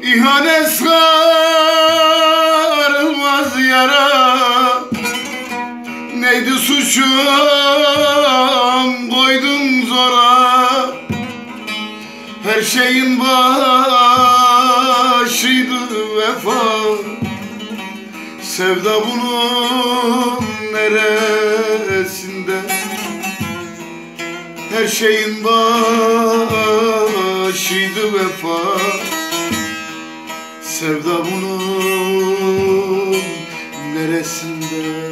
İhanet sarılmaz yara. Neydi suçum koydun zora. Her şeyin başıydı vefa. Sevda bunun neresinde? Her şeyin başıydı vefa. Sevda bunun neresinde?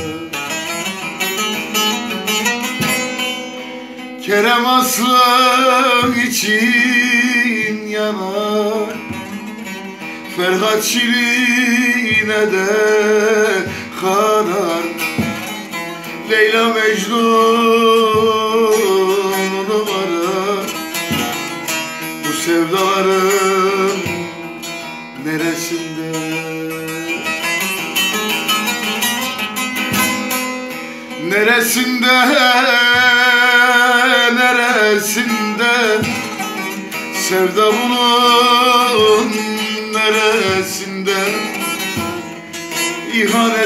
Kerem aslan için yanar, Ferhat Şirin'e de kanar. Leyla Mecnun'u arar. Bu sevdaların neresinde? Neresinde, neresinde? Sevda bunun neresinde? İhanet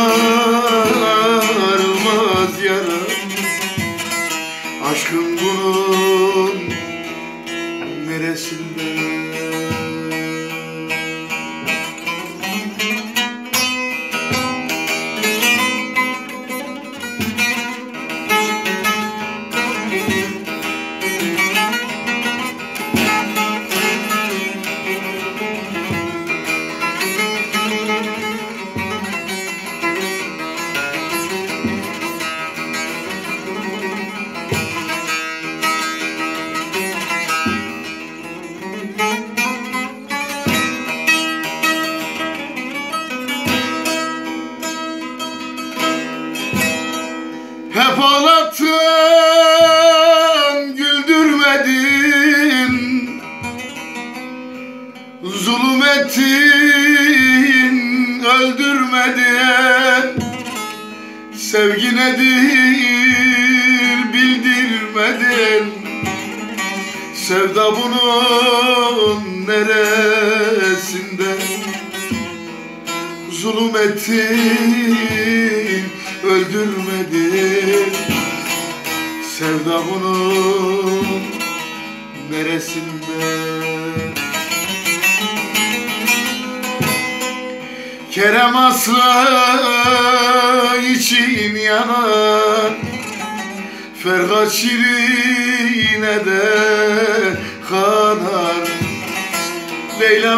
sarılmaz yara. Aşkın bunun neresinde? Hep ağlattın, güldürmedin. Zulüm ettin, öldürmedin. Sevgi nedir bildirmedin. Sevda bunun neresinde? Zulüm ettin, öldürmedin. Sevda bunun neresinde? Kerem aslan için yanar, Ferhat Şirin'e de kanar. Leyla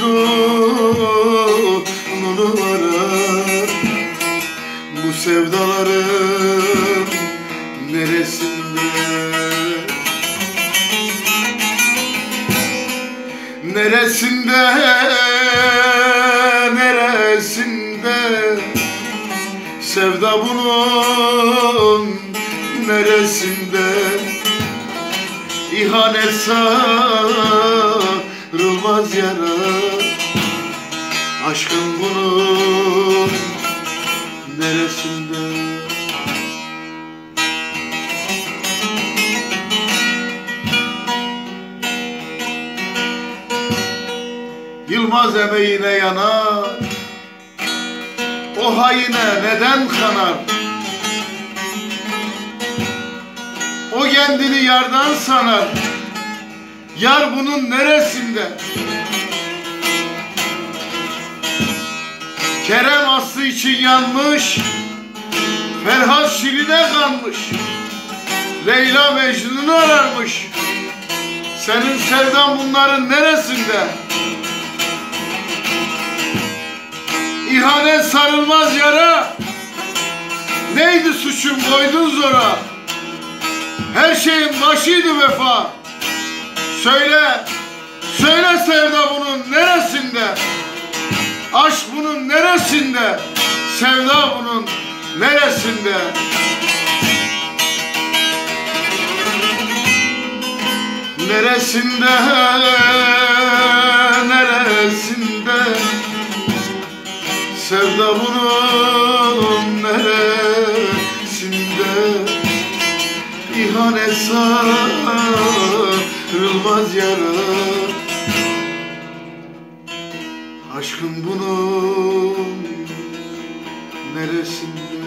Mecnun'u arar. Bu sevdaların neresinde? Neresinde, neresinde? Sevda bunun neresinde? İhanet sarılmaz yara. Aşkın bunun neresinde? Yılmaz emeğine yanar, o haine neden kanar? O kendini yardan sanar. Yar bunun neresinde? Kerem aslı için yanmış, Ferhat Şirin'e kanmış. Leyla Mecnun'u ararmış. Senin sevdan bunların neresinde? İhanet sarılmaz yara. Neydi suçum koydun zora. Her şeyin başıydı vefa. Söyle, söyle sevda bunun neresinde? Aşk bunun neresinde? Sevda bunun neresinde? Neresinde, neresinde? Sevda bunun neresinde? İhanet sarılmaz yara. Aşkın bunun neresinde?